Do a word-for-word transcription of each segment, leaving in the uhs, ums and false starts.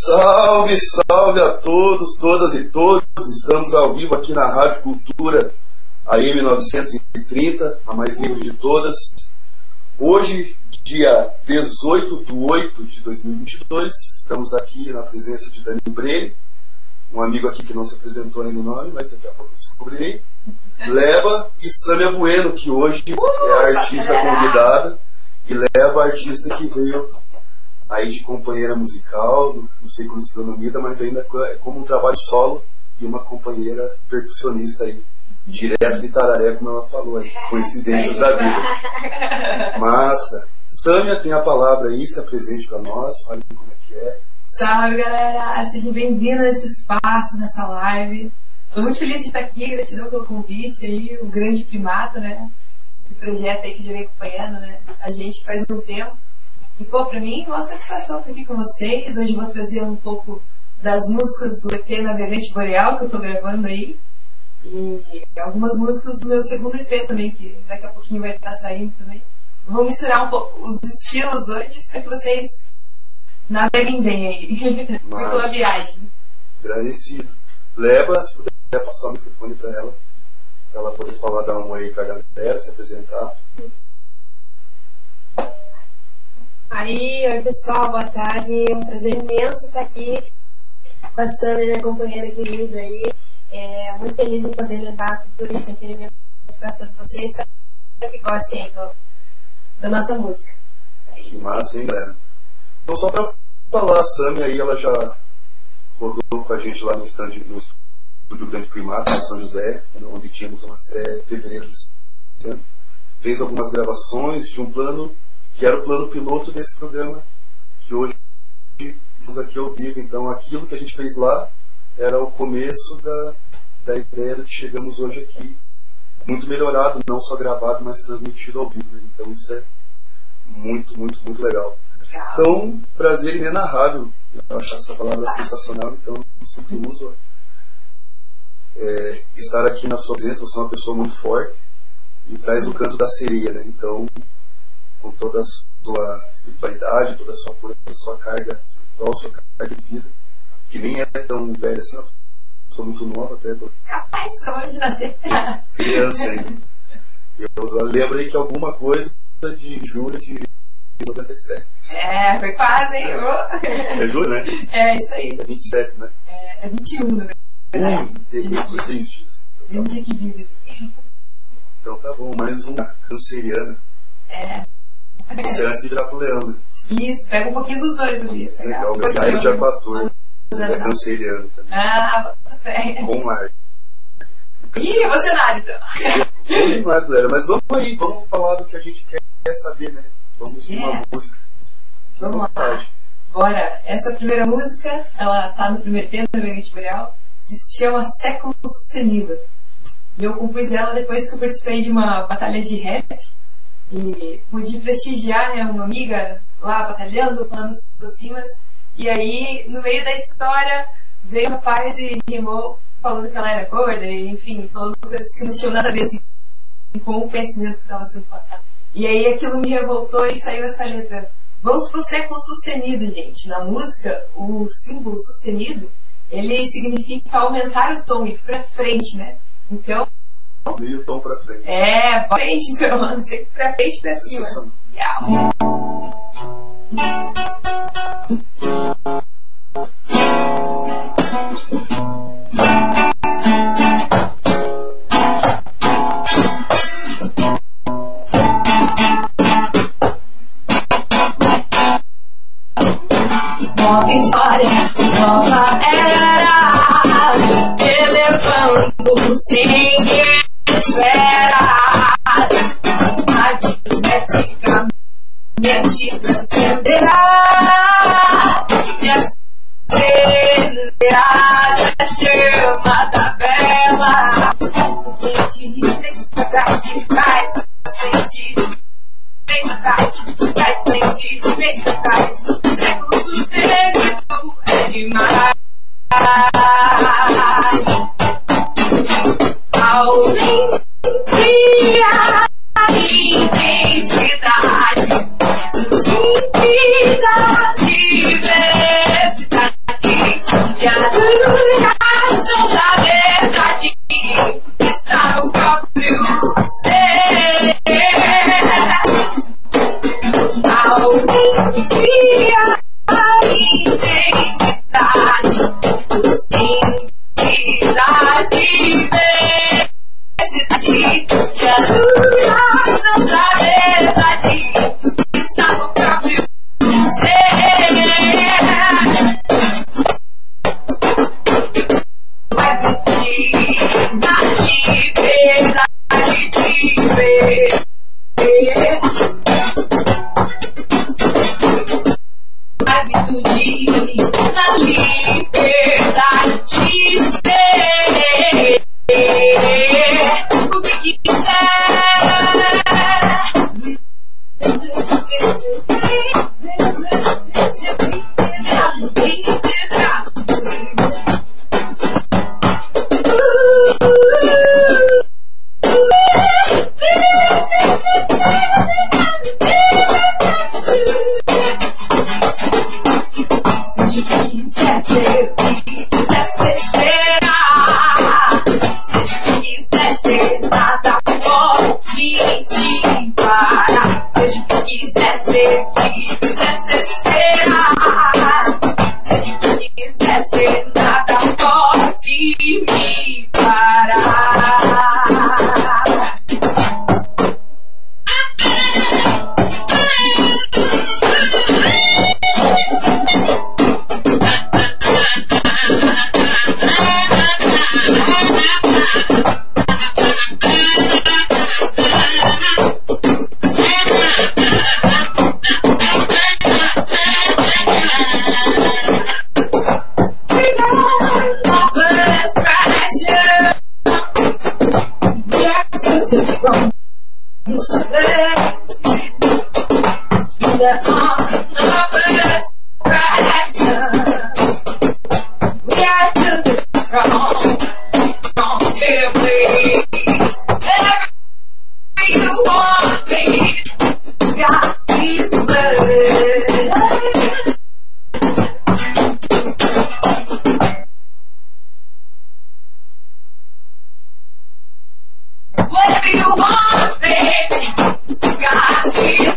Salve, salve a todos, todas e todos. Estamos ao vivo aqui na Rádio Cultura A M novecentos e trinta, a mais livre de todas. Hoje, dia dezoito de oito de dois mil e vinte e dois, estamos aqui na presença de Dani Breni, um amigo aqui que não se apresentou ainda no nome, mas daqui a pouco eu descobrirei. Leva e Sâmia Bueno, que hoje é a artista convidada, e Leva, a artista que veio aí de companheira musical, não sei como se denomina, mas ainda é como um trabalho solo e uma companheira percussionista aí, direto de Tararé, como ela falou aí, coincidências da vida. Massa! Sâmia tem a palavra aí, se apresente para nós, fale como é que é. Salve, galera! Seja bem-vindo a esse espaço, nessa live. Estou muito feliz de estar aqui, gratidão pelo convite aí, o Grande Primata, né? Esse projeto aí que já vem acompanhando, né? A gente faz um tempo. E, pô, pra mim, uma satisfação estar aqui com vocês. Hoje eu vou trazer um pouco das músicas do E P Navegante Boreal, que eu tô gravando aí. E algumas músicas do meu segundo E P também, que daqui a pouquinho vai estar saindo também. Vou misturar um pouco os estilos hoje, espero que vocês naveguem bem aí. Pela viagem. Agradecido. Leva, se puder passar o microfone pra ela, pra ela poder falar, dar um oi pra galera, se apresentar. Aí, oi pessoal, boa tarde. É um prazer imenso estar aqui com a Sâmia, minha companheira querida aí. É, muito feliz em poder levar a cultura e o entretenimento para todos vocês. Espero que gostem aí do, da nossa música. Que massa, hein, galera? Então, só pra falar, a Sâmia aí, ela já rodou com a gente lá no stand no Estúdio Grande Primata, em São José, onde tínhamos uma série em fevereiro desse ano. Fez algumas gravações de um plano que era o plano piloto desse programa, que hoje estamos aqui ao vivo. Então, aquilo que a gente fez lá era o começo da, da ideia do que chegamos hoje aqui. Muito melhorado, não só gravado, mas transmitido ao vivo. Então, isso é muito, muito, muito legal. Então, prazer inenarrável. Eu acho essa palavra sensacional, então eu sempre uso. É, estar aqui na sua presença, você é uma pessoa muito forte e traz o canto da sereia, né? Então, com toda a sua espiritualidade, toda a sua cura, toda a sua carga espiritual, sua carga de vida, que nem é tão velha assim, eu sou muito nova até. Tô... Capaz, acabou de nascer. Criança ainda. Eu, eu lembrei que alguma coisa de julho de noventa e sete. É, foi quase, hein? É julho, né? É, isso aí. É vinte e sete, né? É, é vinte e um, na verdade. Hum, terrível, por seis dias. É um dia que vive. Então tá bom, mais uma canceriana. É. Você antes de virar pro leão, né? Isso, pega um pouquinho dos dois ali. Legal, meu pai é dia quatorze. É canceriano também. Ah, bota fé. Com ar. Ih, emocionado então. Vamos demais, galera. Mas vamos aí, vamos falar do que a gente quer saber, né? Vamos de uma É. música. Vamos lá. Vontade. Bora. Essa primeira música, ela tá no primeiro tempo do Navegante Boreal, se chama Século Sustenido. E eu compus ela depois que eu participei de uma batalha de rap. E pude prestigiar, né, uma amiga lá batalhando, falando suas rimas. E aí, no meio da história, veio um rapaz e rimou falando que ela era gorda, e, enfim, falando coisas que não tinham nada a ver assim, com o pensamento que estava sendo passado. E aí aquilo me revoltou e saiu essa letra. Vamos pro século sustenido, gente. Na música, o símbolo sustenido, ele significa aumentar o tom, ir pra frente, né? Então, meio tom pra frente. é, pra frente, então, sempre pra frente e pra cima. Yeah. Nova história, nova era, elevando sem espera, magneticamente transcenderá e acenderás a chama da vela. Frente, frente pra trás, e trás pra frente, frente pra trás, trás frente, frente pra trás. Século sustenido é demais. Alegria, intensidade, lucididade, diversidade. na liberdade de ser o que quiser. Seja o que quiser ser, o que quiser ser, será. Seja o que quiser ser, nada pode te parar. Seja o que quiser ser, o que quiser ser, será. Seja o que quiser ser, nada pode me parar. You say that on the first fraction we are too wrong, wrong siblings. Wherever you want me, God is good. Whatever you want, baby, God is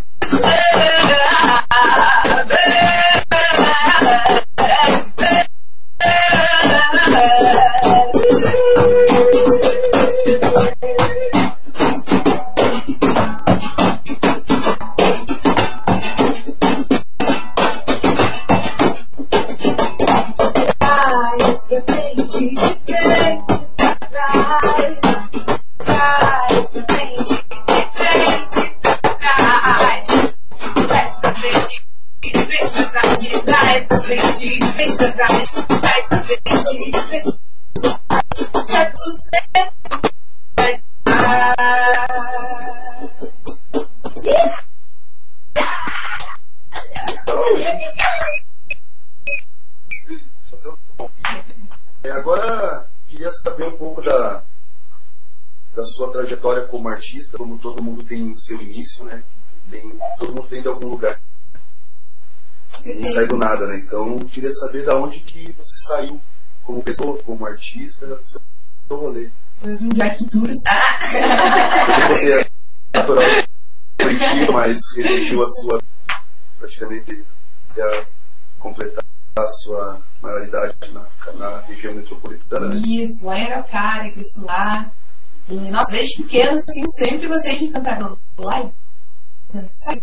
Traz pra frente, de frente pra trás. Traz pra frente, de frente pra trás. Traz pra frente, de frente pra trás. De trás pra frente, de frente pra trás. Traz pra frente, de frente pra trás. Certo, certo, vai É, agora, queria saber um pouco da, da sua trajetória como artista. Como todo mundo tem seu início, né? Tem, todo mundo vem de algum lugar. Não sai do nada, né? Então, queria saber da onde que você saiu como pessoa, como artista, do seu rolê. Eu vim de arquiteturas, tá? Você é natural de Curitiba, mas residiu a sua, praticamente, até completar a sua maioridade na, na região metropolitana, né? Isso, lá em Araucária, cresci lá. E, nossa, desde pequena, assim, sempre gostei de cantar lá e dançar.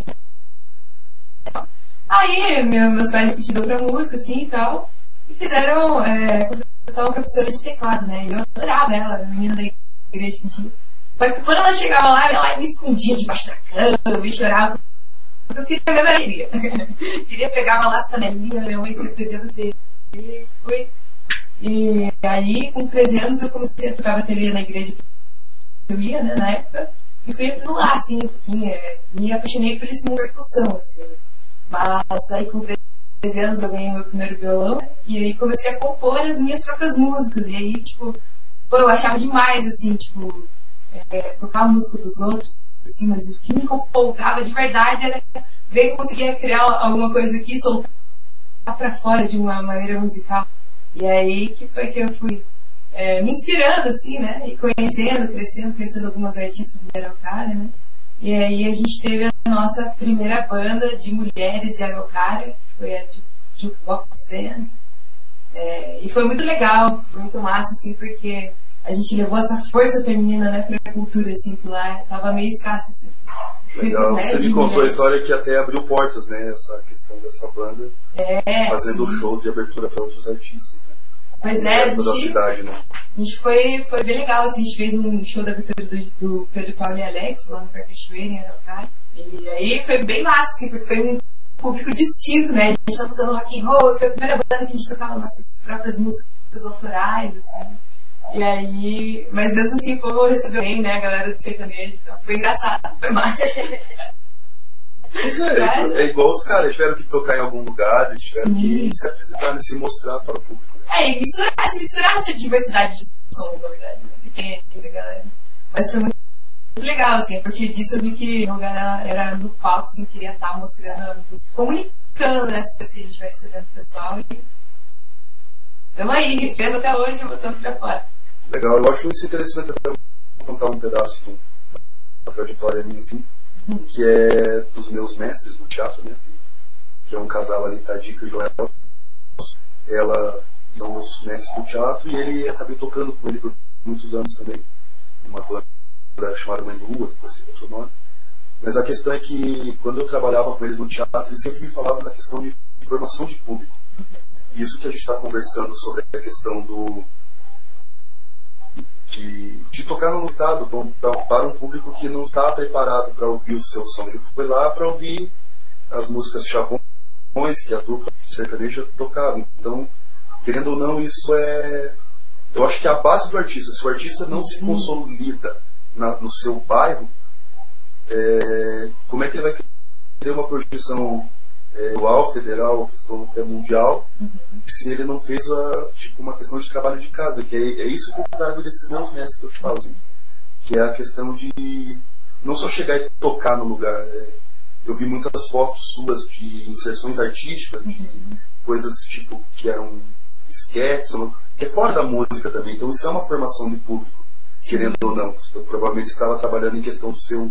Aí, meu, meus pais me pediram pra música, assim, e tal. E fizeram, é, contratar uma professora de teclado, né? E eu adorava ela, a menina da igreja que tinha. Só que quando ela chegava lá, ela me escondia debaixo da cama, me chorava. Porque eu queria mesmo, era queria. Queria pegar lá as panelinhas, minha mãe pretendendo ter. E fui. E aí, com treze anos, eu comecei a tocar bateria na igreja que eu ia, né, na época. E fui aprendendo lá, assim, um pouquinho. É, me apaixonei por isso, uma percussão, assim. Mas aí, com treze anos, eu ganhei meu primeiro violão. E aí, comecei a compor as minhas próprias músicas. E aí, tipo, pô, eu achava demais, assim, tipo, é, tocar a música dos outros. Assim, mas o que me empolgava de verdade era ver que eu conseguia criar alguma coisa aqui e soltar pra fora de uma maneira musical. E aí que foi que eu fui é, me inspirando, assim, né? E conhecendo, crescendo, conhecendo algumas artistas de Araucária, né? E aí a gente teve a nossa primeira banda de mulheres de Araucária, que foi a Jukebox Dance. É, e foi muito legal, muito massa, assim, porque a gente levou essa força feminina, né, pra cultura, assim, que lá tava meio escassa, assim. Legal, né, você me contou a história que até abriu portas, né, essa questão dessa banda, é, fazendo sim. shows de abertura para outros artistas, né. Pois é, a gente, da cidade, né. A gente foi, foi bem legal, assim, a gente fez um show da abertura do, do Pedro Paulo e Alex, lá no Parque Cachoeira, em Araucária. E aí foi bem massa, assim, porque foi um público distinto, né? A gente tá tocando rock and roll, foi a primeira banda que a gente tocava nossas próprias músicas autorais, assim. E aí, mas mesmo assim o povo recebeu bem, né, a galera do sertanejo, então foi engraçado, foi massa. Pois é, é, é igual os caras tiveram que tocar em algum lugar, eles tiveram Sim. que se apresentar, se mostrar para o público. Né? É, e misturar, se misturar essa diversidade de som, na verdade, né, que tem aqui da galera. Mas foi muito legal, assim, a partir disso eu vi que o lugar era, era no palco, assim, queria estar mostrando, comunicando, né, essas coisas que a gente vai recebendo do pessoal e estamos aí, vendo até hoje, botando pra fora. Legal, eu acho isso interessante até contar um pedaço da trajetória minha, assim, uhum. que é dos meus mestres do teatro, né, que é um casal ali, Tadica e Joel. Ela são os mestres do teatro e ele acabei tocando com ele por muitos anos também, uma banda chamada Mãe do Rua, depois tem outro nome. Mas a questão é que quando eu trabalhava com eles no teatro, eles sempre me falavam da questão de formação de público. E isso que a gente está conversando sobre a questão do de, de tocar no lutado para um público que não está preparado para ouvir o seu som. Ele foi lá para ouvir as músicas chavões que a dupla sertaneja tocava. Então, querendo ou não, isso é... Eu acho que é a base do artista. Se o artista não se consolida na, no seu bairro, é, como é que ele vai ter uma projeção é, global, federal, questão é, mundial, uhum. se ele não fez a, tipo, uma questão de trabalho de casa? Que é, é isso que eu trago desses meus mestres que eu te falo, assim, que é a questão de não só chegar e tocar no lugar. É, eu vi muitas fotos suas de inserções artísticas, de uhum. coisas tipo que eram esquetes, que é fora da música também. Então isso é uma formação de público, querendo ou não. Então, provavelmente você estava trabalhando em questão do seu,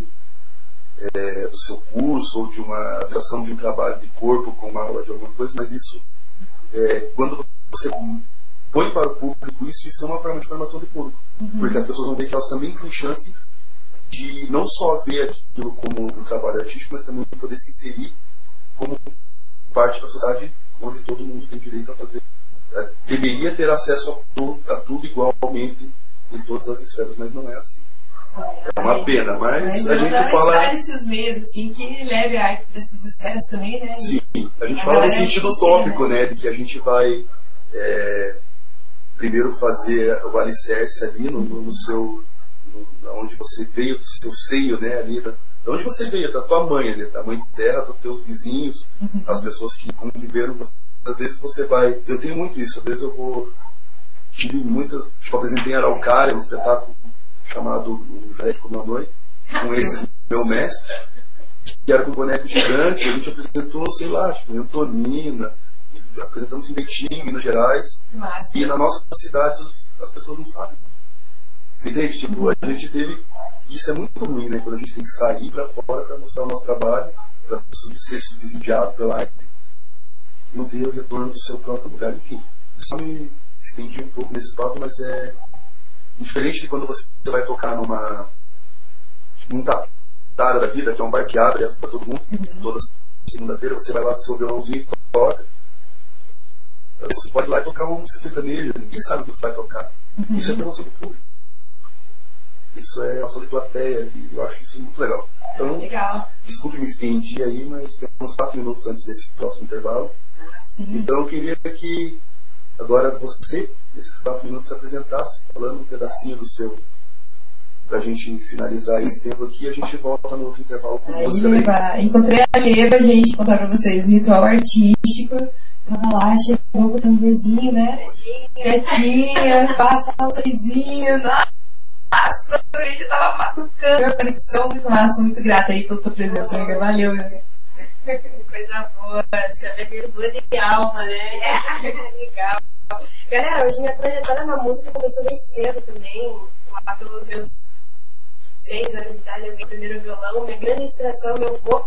é, do seu curso ou de uma adaptação de um trabalho de corpo com uma aula de alguma coisa, mas isso, é, quando você põe para o público isso, isso é uma forma de formação de público. Uhum. Porque as pessoas vão ver que elas também têm chance de não só ver aquilo como um trabalho artístico, mas também poder se inserir como parte da sociedade onde todo mundo tem direito a fazer. É, deveria ter acesso a tudo, a tudo igualmente em todas as esferas, mas não é assim. É uma pena, mas, mas a gente fala... esses meios, assim, que leve a arte dessas esferas também, né? Sim, a gente a fala no sentido utópico, né? De que a gente vai é, primeiro fazer o alicerce ali no, no, no seu... No, onde você veio, do seu seio, né? Ali, da, de onde você veio, da tua mãe, ali, da mãe terra, dos teus vizinhos, uhum. as pessoas que conviveram. Às vezes você vai... Eu tenho muito isso, às vezes eu vou... Tive muitas... Tipo, apresentei em Araucária, um espetáculo chamado O Jaré que Comandou, com esses meus mestres, que era com boneco gigante. A gente apresentou, sei lá, tipo, em Antonina, apresentamos em Betim, Minas Gerais. Massa. E na nossa cidade as pessoas não sabem. Você entende? Tipo, a gente teve... Isso é muito ruim, né? Quando a gente tem que sair pra fora pra mostrar o nosso trabalho, pra ser subsidiado pela arte, não ter o retorno do seu próprio lugar. Enfim, eu só me estendi um pouco nesse papo, mas é diferente de quando você vai tocar numa num tatário da vida, que é um bar que abre para todo mundo, uhum. toda segunda-feira você vai lá com o seu violãozinho e toca. Você pode ir lá e tocar uma música sertaneja, ninguém sabe o que você vai tocar. Uhum. Isso é formação do público. Isso é ação de plateia, e eu acho isso muito legal. Então, legal. Desculpe me estendi aí, mas temos quatro minutos antes desse próximo intervalo. Sim. Então eu queria que agora você, nesses quatro minutos, se apresentasse, falando um pedacinho do seu, pra gente finalizar esse tempo aqui, e a gente volta no outro intervalo com aí, música. Leva. Encontrei a Leva, gente, contar pra vocês, ritual artístico. Tava lá, chegou com o tamborzinho, né? Quietinha, passa um sorrisinho, nossa, a gente tava macucando. A conexão muito massa, muito grata aí pela tua presença, amiga. Valeu, meu. Coisa boa, você vê que mergulho de alma, né? Legal. Galera, hoje minha trajetória na música começou bem cedo também, lá pelos meus seis anos de idade, eu ganhei o primeiro violão. Minha grande inspiração, meu avô,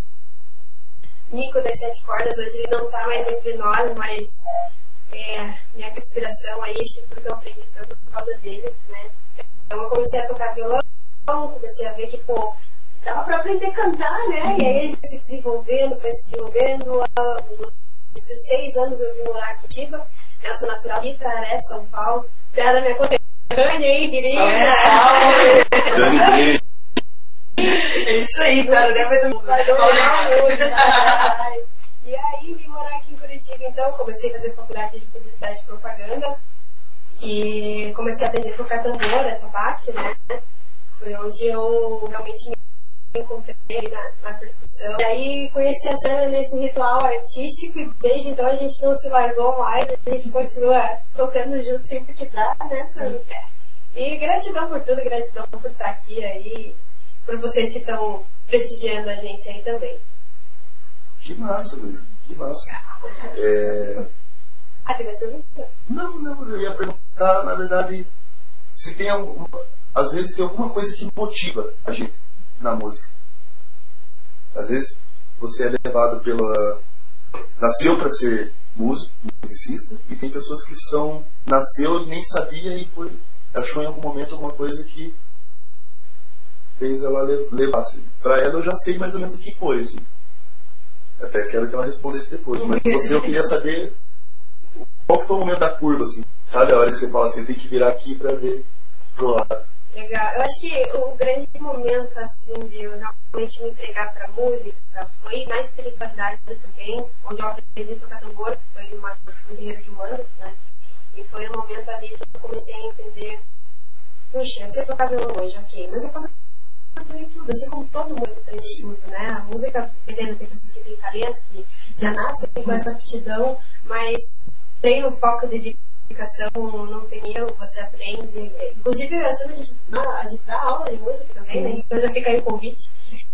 Nico das Sete Cordas. Hoje ele não está mais entre nós, mas é, minha inspiração aí, acho que tudo que eu aprendi foi por causa dele, né? Então eu comecei a tocar violão, comecei a ver que, pô, dava pra aprender a cantar, né? E aí a gente se desenvolvendo, foi se desenvolvendo. Aos dezesseis anos eu vim morar aqui em Curitiba. Eu sou natural de Itaré, São Paulo. Obrigada, minha conterrânea aí, querida. Salve, salve! É isso aí, tá? Né? Vai do Vai dominar muito. E aí vim morar aqui em Curitiba, então comecei a fazer faculdade de publicidade e propaganda e comecei a aprender a tocar tambor, atabaque, né? Foi onde eu realmente me encontrei na, na percussão. E aí conheci a Sandra nesse ritual artístico e desde então a gente não se largou mais, a gente continua tocando junto sempre que dá, né, Sandra? E gratidão por tudo, gratidão por estar aqui aí, por vocês que estão prestigiando a gente aí também. Que massa, velho. Que massa. É... Ah, tem mais pergunta? Não, não, eu ia perguntar, na verdade, se tem alguma. Às vezes tem alguma coisa que motiva a gente na música. Às vezes você é levado pela. Nasceu para ser músico, musicista, e tem pessoas que são. Nasceu e nem sabia e foi, achou em algum momento alguma coisa que fez ela levar. Assim. Para ela eu já sei mais ou menos o que foi. Assim. Até quero que ela respondesse depois. Mas você, eu queria saber qual que foi o momento da curva, assim. Sabe a hora que você fala assim, tem que virar aqui para ver pro lado. Legal. Eu acho que o grande momento, assim, de eu realmente me entregar pra música foi na espiritualidade também, onde eu aprendi a tocar tambor, foi uma, um guerreiro de Umbanda, né? E foi um momento ali que eu comecei a entender, puxa, eu sei tocar violão hoje, ok, mas eu posso aprender tudo, assim como todo mundo aprende tudo, né? A música, beleza, tem pessoas que têm talento, que já nascem com essa aptidão, mas treino, foco, dedicação, não tem erro, você aprende. Inclusive, a gente, a gente dá aula de música também, né? Então já fica aí o convite.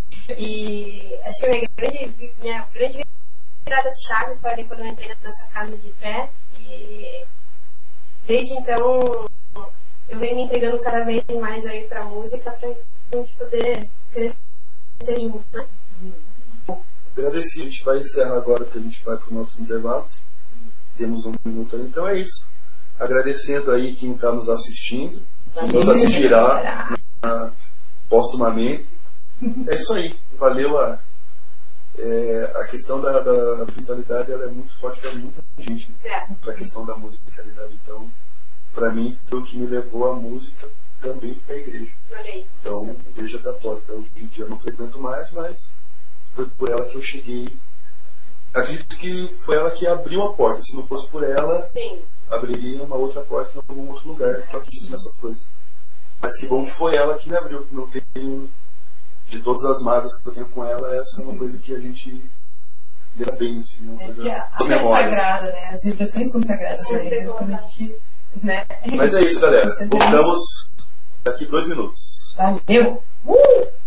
E acho que a minha grande, minha grande virada de chave foi ali quando eu entrei nessa casa de fé. E desde então, eu venho me entregando cada vez mais aí pra música, pra gente poder crescer junto, né? Agradeci, a gente vai encerrar agora porque a gente vai para os nossos intervalos. Temos um minuto aí, então é isso. Agradecendo aí quem está nos assistindo, Valeu, nos assistirá na, postumamente. É isso aí, valeu a, é, a questão da, da espiritualidade, ela é muito forte para muita gente, né? Para a questão da musicalidade. Então, para mim, foi o que me levou à música também foi a igreja. Então, a igreja católica. Hoje em dia eu não frequento mais, mas foi por ela que eu cheguei. Acredito que foi ela que abriu a porta. Se não fosse por ela, Sim. abriria uma outra porta em algum outro lugar. Eu acredito nessas coisas. Mas que bom que foi ela que me abriu. Não tenho, de todas as mágoas que eu tenho com ela, essa é uma coisa que a gente lida bem. Assim, uma É coisa, que a alma é sagrada, né? As vibrações são sagradas. Sim, né? Quando a gente, né? Mas é isso, galera. Voltamos daqui dois minutos. Valeu! Uh!